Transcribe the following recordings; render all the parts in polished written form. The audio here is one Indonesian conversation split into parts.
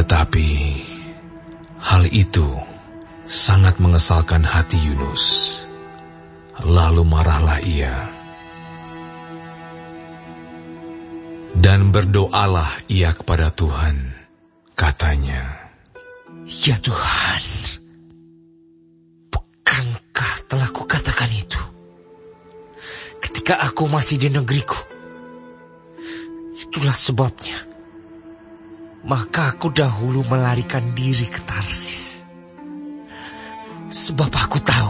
Tetapi hal itu sangat mengesalkan hati Yunus. Lalu marahlah ia. Dan berdoalah ia kepada Tuhan. Katanya, "Ya Tuhan, bukankah telah kukatakan itu ketika aku masih di negeriku? Itulah sebabnya maka aku dahulu melarikan diri ke Tarsis. Sebab aku tahu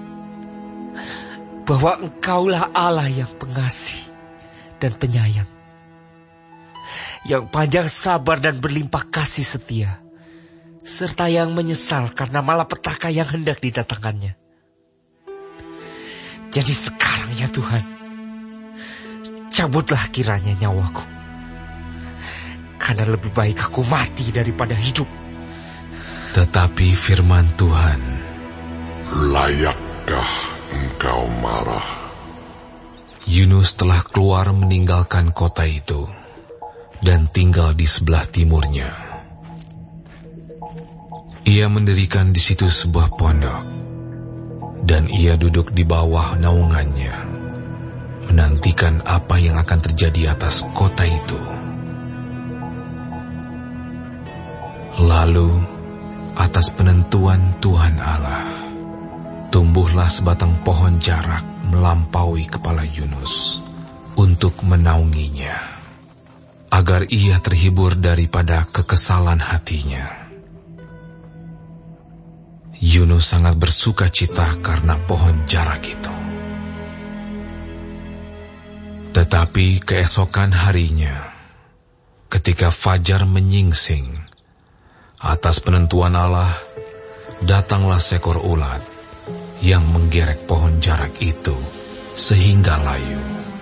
bahwa Engkaulah Allah yang pengasih dan penyayang, yang panjang sabar dan berlimpah kasih setia, serta yang menyesal karena malapetaka yang hendak didatangkannya. Jadi sekarang ya Tuhan, cabutlah kiranya nyawaku, karena lebih baik aku mati daripada hidup." Tetapi firman Tuhan, "Layakkah engkau marah?" Yunus telah keluar meninggalkan kota itu dan tinggal di sebelah timurnya. Ia mendirikan di situ sebuah pondok, dan ia duduk di bawah naungannya, menantikan apa yang akan terjadi atas kota itu. Lalu, atas penentuan Tuhan Allah, tumbuhlah sebatang pohon jarak melampaui kepala Yunus untuk menaunginya, agar ia terhibur daripada kekesalan hatinya. Yunus sangat bersuka cita karena pohon jarak itu. Tetapi keesokan harinya, ketika fajar menyingsing, atas penentuan Allah, datanglah seekor ulat yang menggerek pohon jarak itu sehingga layu.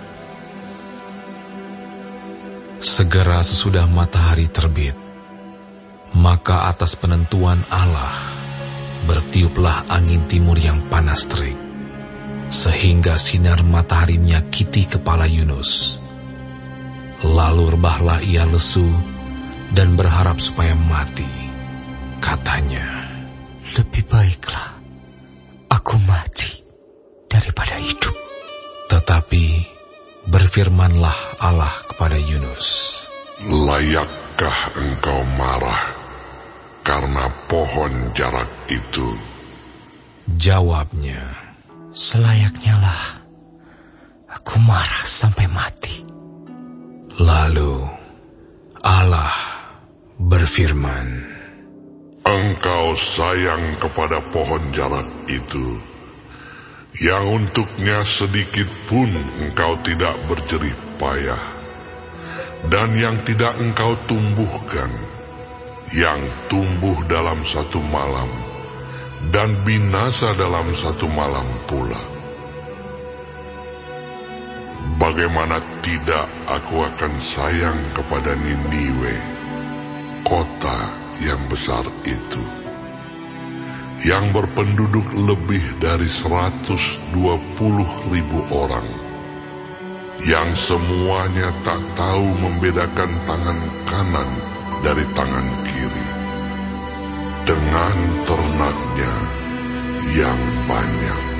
Segera sesudah matahari terbit, maka atas penentuan Allah, bertiuplah angin timur yang panas terik, sehingga sinar matahari menyakiti kepala Yunus. Lalu rebahlah ia lesu dan berharap supaya mati. Katanya, "Lebih baiklah aku mati daripada hidup." Tetapi berfirmanlah Allah kepada Yunus, "Layakkah engkau marah karena pohon jarak itu?" Jawabnya, "Selayaknya lah aku marah sampai mati." Lalu Allah berfirman, "Engkau sayang kepada pohon jarak itu, yang untuknya sedikit pun engkau tidak berjerih payah, dan yang tidak engkau tumbuhkan, yang tumbuh dalam satu malam, dan binasa dalam satu malam pula. Bagaimana tidak aku akan sayang kepada Niniwe, kota yang besar itu, yang berpenduduk lebih dari 120.000 orang, yang semuanya tak tahu membedakan tangan kanan dari tangan kiri, dengan ternaknya yang banyak."